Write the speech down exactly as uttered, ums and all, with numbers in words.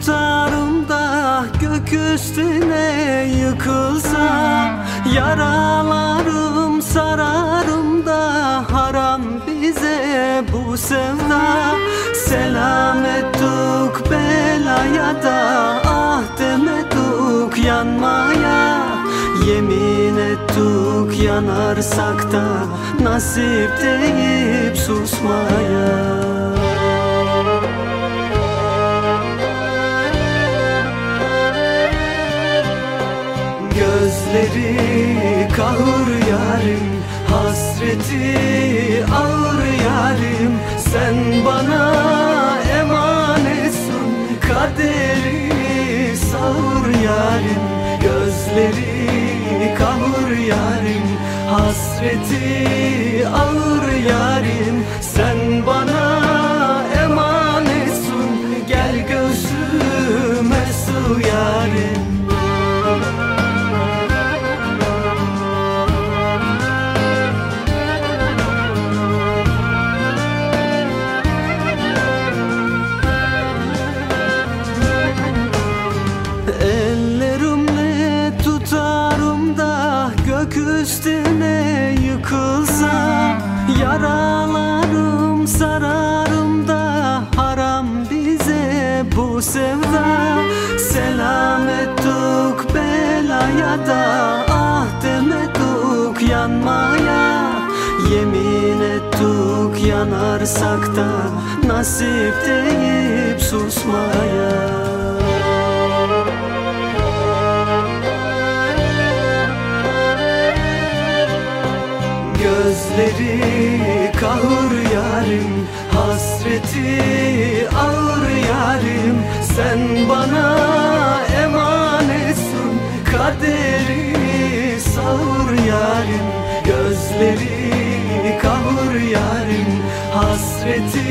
tutarım da gök üstüne yıkılsam, yaralarım sararım da haram bize bu sevda. Selamettuk belaya da ah demedik yanmaya, yemin ettik yanarsak da nasip deyip susmaya. Gözleri kahır yarim, hasreti ağır yarim. Sen bana emanetsin, kaderi sağır yarim. Gözleri kahır yarim, hasreti ağır yarim. Sen bana emanetsin, gel gözüme sığ yarim. Ellerimle tutarım da gök üstüne yıkılsam, yaralarım sararım da haram bize bu sevda. Selamettuk belaya da ah demedik yanmaya, yemin ettik yanarsak da nasip deyip susmaya. Gözleri kahır yarim, hasreti ağır yarim. Sen bana emanetsin, kaderi sağır yarim. Gözleri kahır yarim, hasreti